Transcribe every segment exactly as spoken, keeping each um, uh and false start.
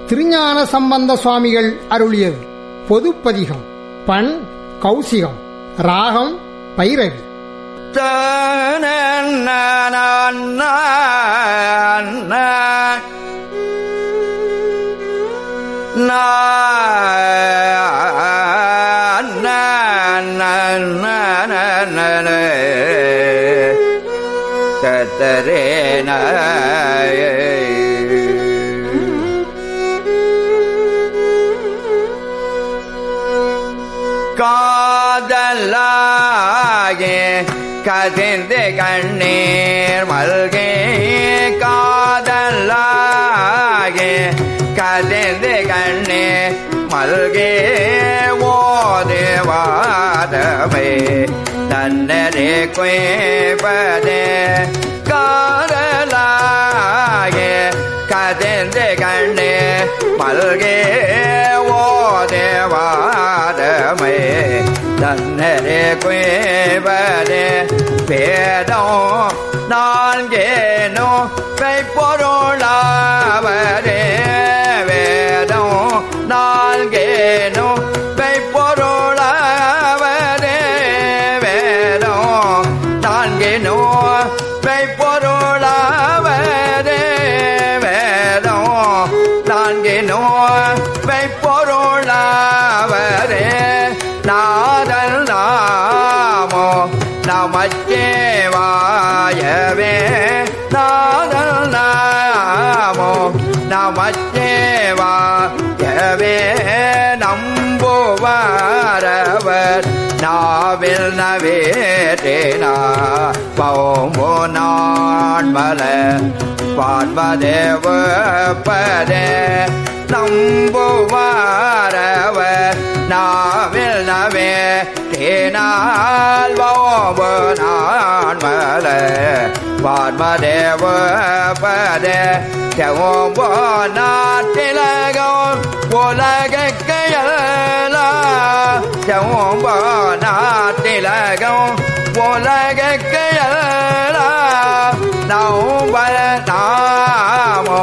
திருஞான சம்பந்த சுவாமிகள் அருளியது. பொதுப்பதிகம். பண் கௌசிகம். ராகம் பைரவி. கத்தரேன காதலாகே கசிந்து கண்ணீர் மல்கே காதலாகே கசிந்து கண்ணீர் மல்கே ஓதேவாதமே தன்னரே குய்பதே காதலாகே கசிந்து கண்ணீர் மல்கே ஓதேவாதமே தன்னரே குய்பதே வேதம் நான்கேனோ மெய்ப்பொருளாவதே வேதம் நான்கேனோ மெய்ப்பொருளாவதே வேதம் நான்கேனோ மெய்ப்பொருளாவதே வேதம் நான்கேனோ மெய்ப்பொருளாவதே நாதல் நாமோ நமச்சிவாயவே நாதல் நாமோ நமச்சிவாயவே நம்புவாரவர் நாவில் நவேற்றினா பௌமோ நான்மல பான்மதேவப்பதே நம்புவாரவர் நாவில் நவே தேனால் பௌமோ நான்மல பான்மதேவப்பதே செவோம்போ நாட்டிலகம் உலகைக்கையலா செவோம்போ நாட்டிலகம் உலகைக்கையலா நௌபல நாமோ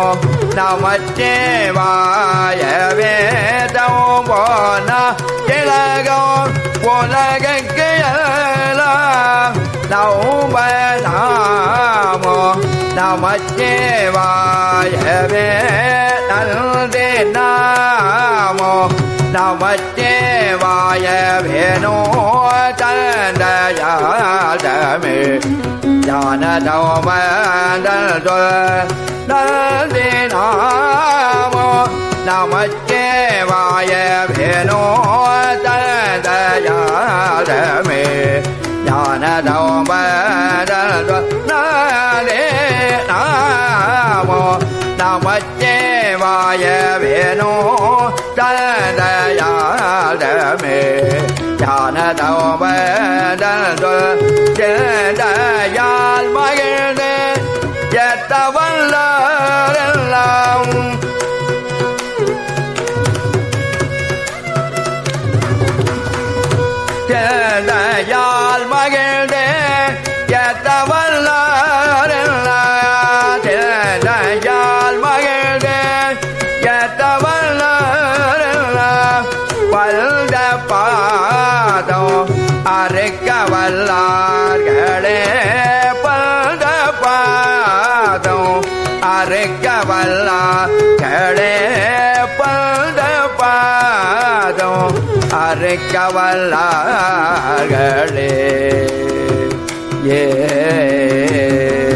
நமச்சிவாயவே தௌம்போ நாட்டிலகம் உலகைக்கையலா நௌபல நாமோ நமச்சிவாயவே நல்தே நாமோ நமச்சிவாயவே நோ தந்தயாதமே ஞானதோமந்தோ நல்தே நாமோ நமச்சிவாயவே நோ தந்தயாதமே ஞானதோமந்தோ நல்தே நாமோ நமச்சிவாயவே நோ தந்தயாதமே ஞானதோமந்தோ ஜெயதயால் மகிழ்ந்து எத்தவல்லாரெல்லாம் ஜெயதயால் மகிழ்ந்து எத்தவல்லாரெல்லாம் ஜெயதயால் மகிழ்ந்து எத்தவல்லாரெல்லாம் பல்த பாதம் அறுக்க வல்லார்களே பல்த பாதம் அறுக்க வல்லார்களே பல்த பாதம் அறுக்க வல்லார்களே ஏ